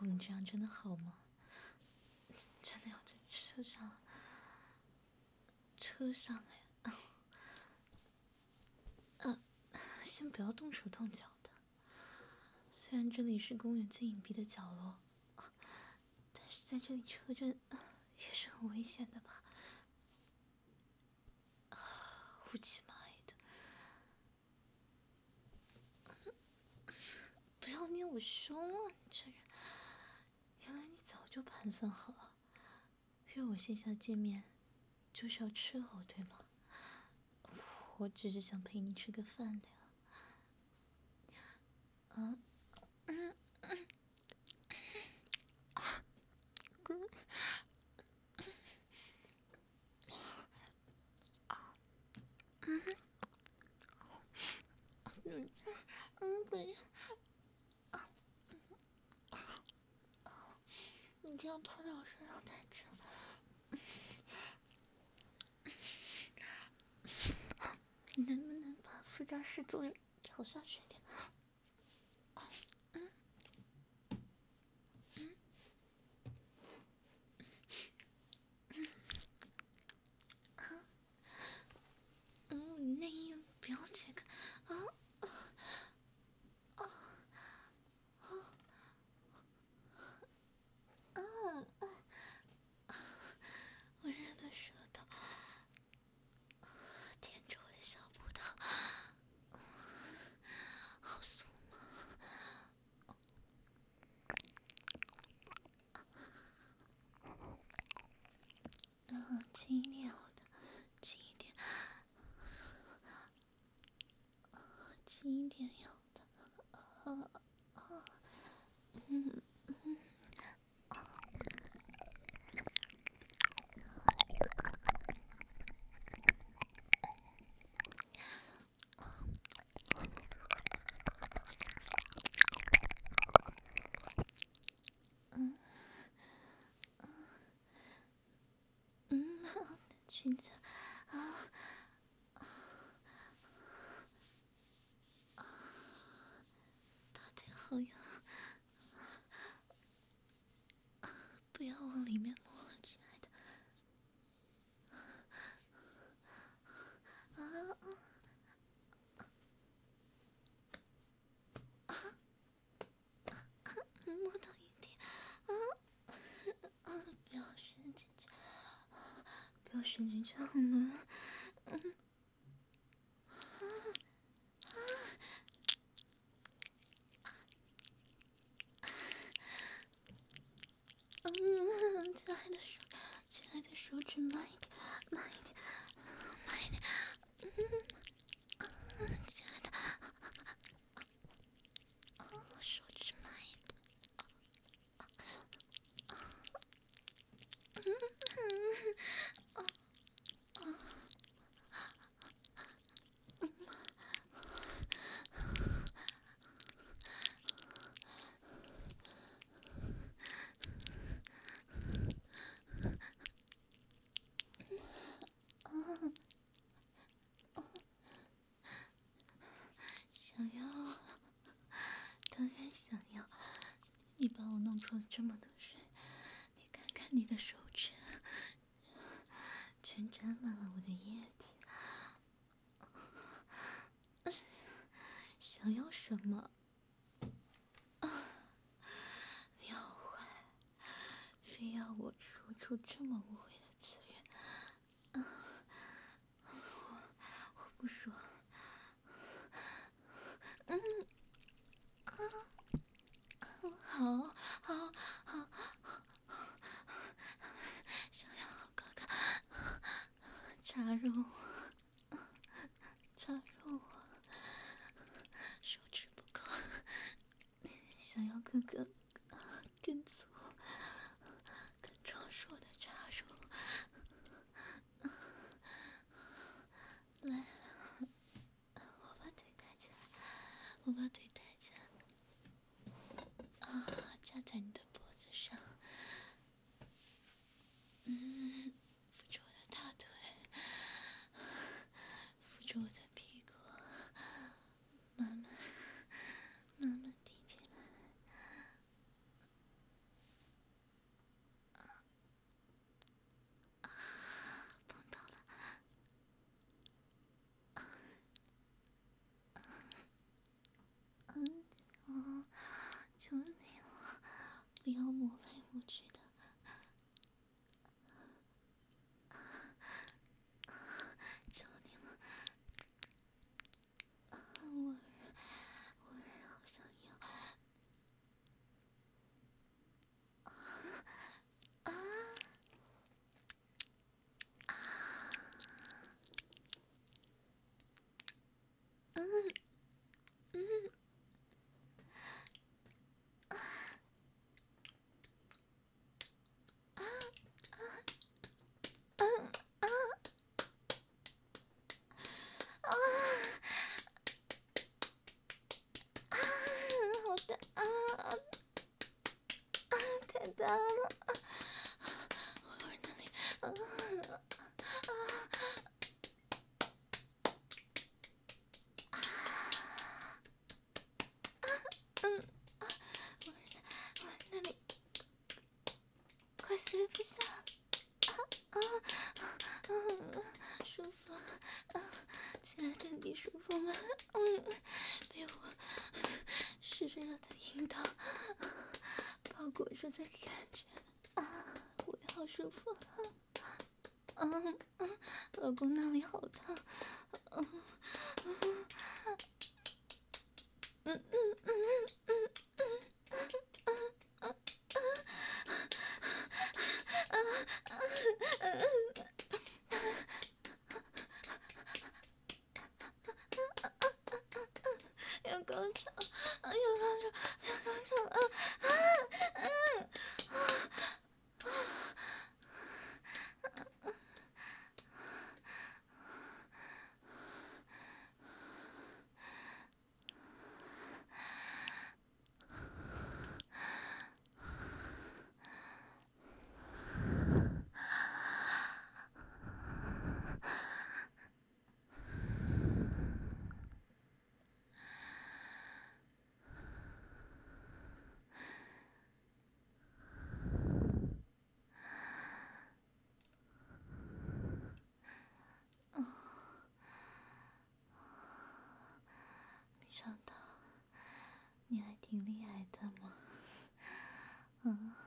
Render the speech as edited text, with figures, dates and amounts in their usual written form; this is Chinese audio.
我们这样真的好吗？真的要在车上哎，先不要动手动脚的。虽然这里是公园最隐蔽的角落，但是在这里车震也是很危险的吧？乌漆嘛黑的，不要捏我胸啊！你这人，原来你早就盘算好了，约我线下见面就是要吃好，对吗？我只是想陪你吃个饭的呀。啊，等一下，你这样拖到我身上太紧了，你能不能把副驾驶座调下去一点？内衣不要解开啊！我热的舌头舔着我的小葡萄，好酥吗？轻一点好的，轻一点，轻一点要的。裙子啊，大腿好痒，不要往里面摸了，亲爱的。摸到一点，不要伸进去，不要伸进去好吗？亲爱的手指慢一点，慢一点，慢一点，亲爱的，手指慢一点。想要，当然想要。你把我弄出了这么多水，你看看你的手指，全沾满了我的液体。想要什么？你好坏，非要我说出这么污秽的词语。我不说。好，好，好，想要哥哥插入我，插入我，手指不够，想要哥哥更粗、更壮硕的插入。来，我把腿抬起来，我把腿抬起来，夹在你的脖子上，扶住我的大腿，扶住我的屁股，慢慢，慢慢挺起来。 不要摸来摸去的，求你了，我好想要。啊！嗯嗯啊啊！好大啊！太大了！我哪里？我哪里？快睡不下舒服，亲爱的，你舒服吗？被我湿热的阴道包裹着的感觉我也好舒服。老公那里好烫。要高潮，要高潮，要高潮！没想到你还挺厉害的嘛。